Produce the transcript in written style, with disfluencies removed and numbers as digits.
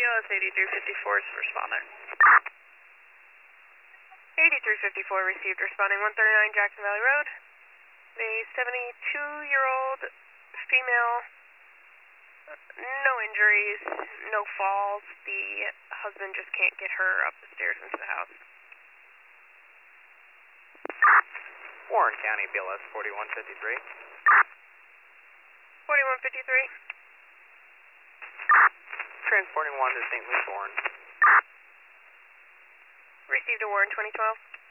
BLS 8354 is responding. 8354 received, responding 139 Jackson Valley Road. A 72-year-old female, no injuries, no falls. The husband just can't get her up the stairs into the house. Warren County, BLS 4153. 4153. Transporting one to St. Louis Warren. Received a Warren 2012.